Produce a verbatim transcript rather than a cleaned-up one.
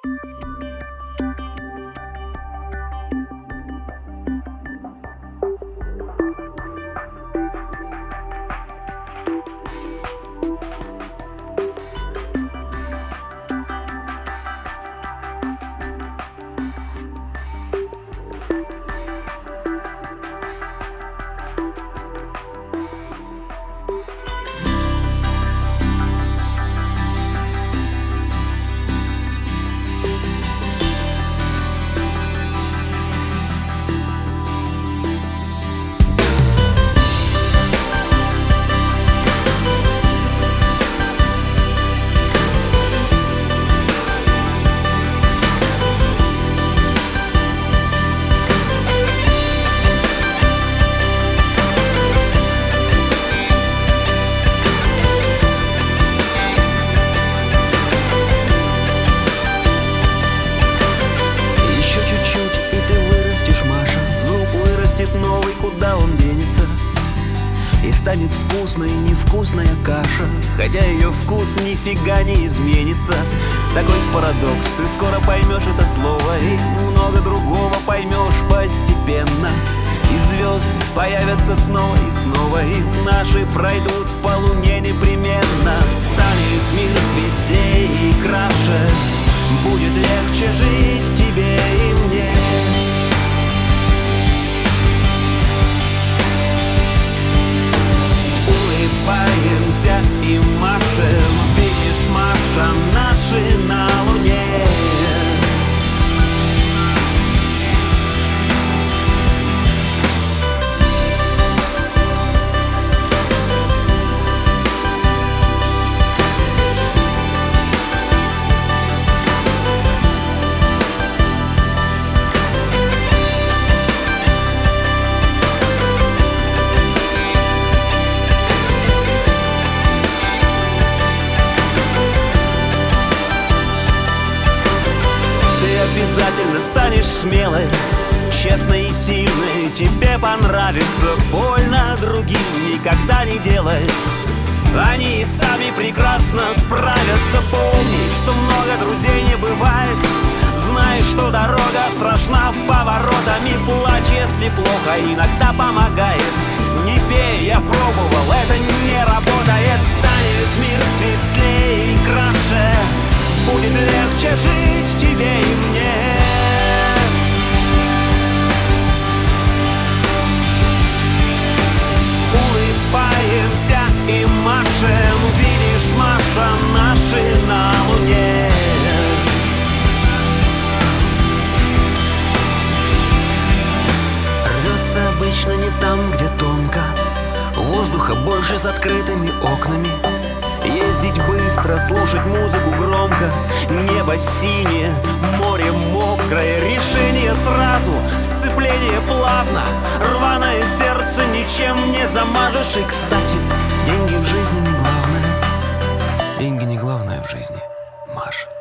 Новый, куда он денется? И станет вкусной невкусная каша, хотя ее вкус нифига не изменится. Такой парадокс, ты скоро поймешь это слово, и много другого поймешь постепенно. И звезды появятся снова и снова, и наши пройдут по луне непременно. Станет мир светлее и краше, будет легче жить тебе и мне. Улыбаемся и машем, видишь, Маша, наши на луне. Обязательно станешь смелой, честной и сильной. Тебе понравится, больно другим никогда не делай. Они и сами прекрасно справятся. Помни, что много друзей не бывает. Знай, что дорога страшна поворотами. Плачь, если плохо, иногда помогает. Не пей, я пробовал, это не работает. Станет мир светлее и краше, будет легче жить тебе и мне. Улыбаемся и машем, видишь, Маша, наши на луне. Рвется обычно не там, где тонко, воздуха больше с открытыми окнами. Ездить быстро, слушать музыку громко. Небо синее, море мокрое. Решение сразу, сцепление плавно. Рваное сердце ничем не замажешь. И, кстати, деньги в жизни не главное. Деньги не главное в жизни, Маша.